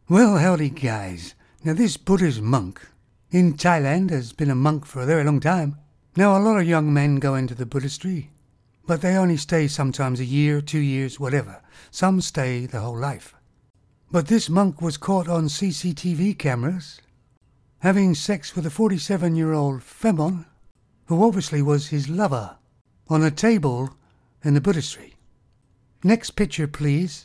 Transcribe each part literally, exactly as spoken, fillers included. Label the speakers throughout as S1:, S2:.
S1: Well, howdy, guys. Now, this Buddhist monk in Thailand has been a monk for a very long time. Now, a lot of young men go into the Buddhistry, but they only stay sometimes a year, two years, whatever. Some stay the whole life. But this monk was caught on C C T V cameras having sex with a forty-seven-year-old Phaemon, who obviously was his lover, on a table in the Buddhistry. Next picture, please.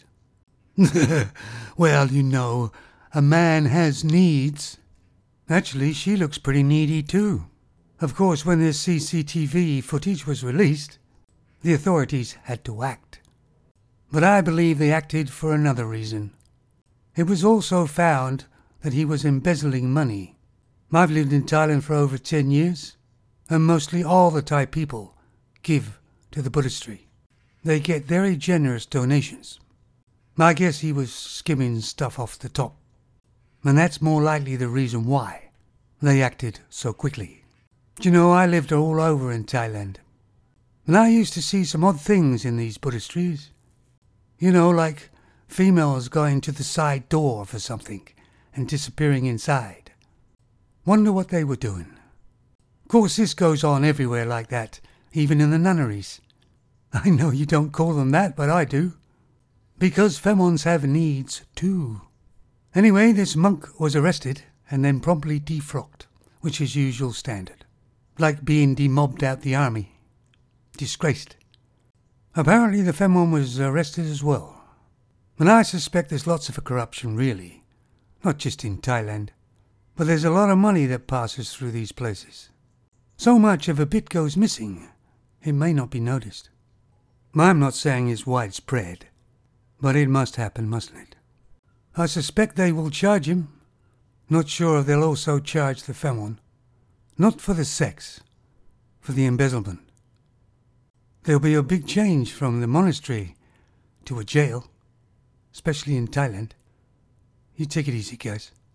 S1: Well, you know, a man has needs. Actually, she looks pretty needy too. Of course, when this C C T V footage was released, the authorities had to act. But I believe they acted for another reason. It was also found that he was embezzling money. I've lived in Thailand for over ten years, and mostly all the Thai people give to the Buddhistry. They get very generous donations. I guess he was skimming stuff off the top, and that's more likely the reason why they acted so quickly. Do you know, I lived all over in Thailand, and I used to see some odd things in these Buddhistries. You know, like females going to the side door for something and disappearing inside. Wonder what they were doing. Of course, this goes on everywhere like that, even in the nunneries. I know you don't call them that, but I do. Because Phaemons have needs too. Anyway, this monk was arrested and then promptly defrocked, which is usual standard. Like being demobbed out the army. Disgraced. Apparently the Phaemon was arrested as well. And I suspect there's lots of corruption, really. Not just in Thailand. But there's a lot of money that passes through these places. So much if a bit goes missing, it may not be noticed. I'm not saying it's widespread, but it must happen, mustn't it? I suspect they will charge him. Not sure if they'll also charge the Phaemon. Not for the sex, for the embezzlement. There'll be a big change from the monastery to a jail, especially in Thailand. You take it easy, guys.